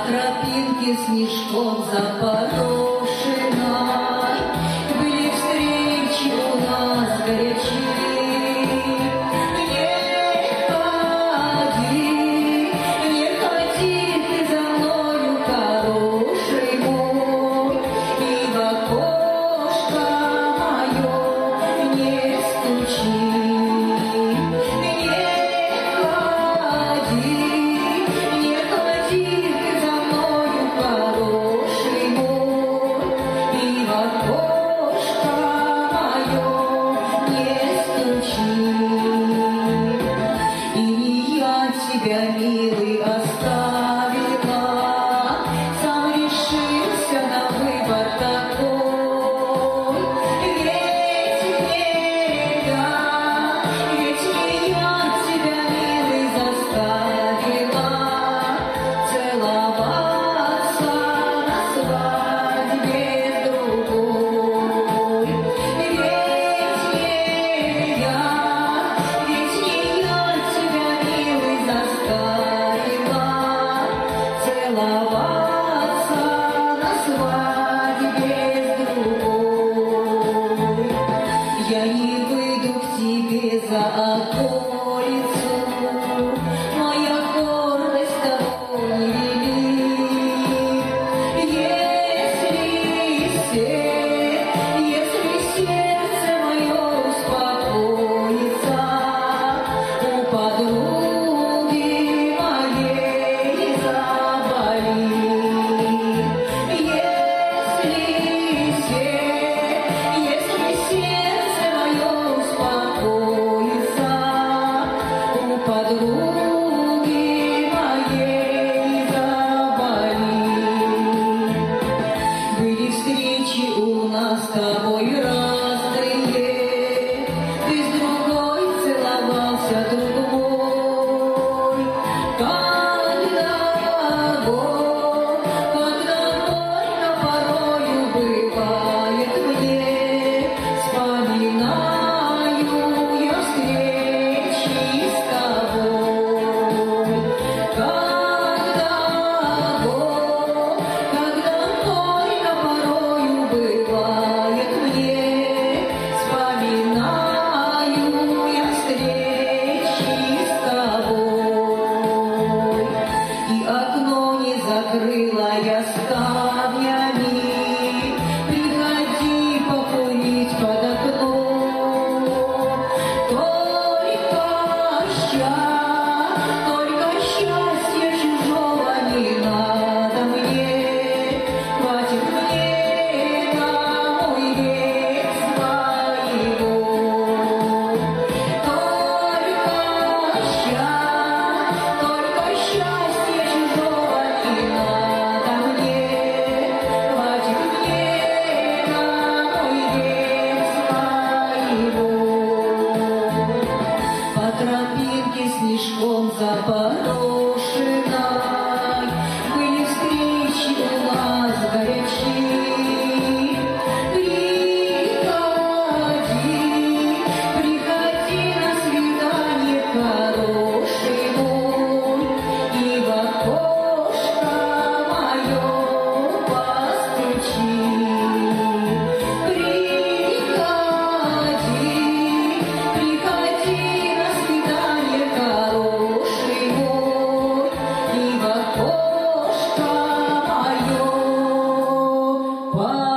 тропинке снежком запорошенной были встречи у нас горячие. Не ходи ты за мною, хороший мой, и в окошко мое не стучи. Не ходи ты за мною, хороший мой, и в окошко мое не стучи. И не я тебя, милый, оставила, сам решился на выбор такой. Ведь не я тебя, милый, заставила целоваться на свадьбе с другой. Ведь не я тебя, милый, заставила целоваться на свадьбе с другой. Я не выйду к тебе за околицу, моя гордость того не велит. Если сердце мое успокоится у подруги моей заболит. Если сердце мое успокоится у подруги моей заболит. Были встречи у нас с тобой разные, ты с другой целовался, друг мой. Когда горько порою бывает мне, вспоминаю я встречи с тобой. Когда горько порою бывает мне, вспоминаю я встречи с тобой. И окно не закрыла я ставнями, приходи покурить под окном. Только счастья чужого не надо мне, хватит мне на мой век своего. Только счастья чужого не надо мне, хватит мне на мой век своего. По тропинке снежком запорошенной были встречи у нас горячие. Приходи на свидание, хороший мой, и в окошко мое постучи. Приходи на свидание, хороший мой, и в окошко мое постучи.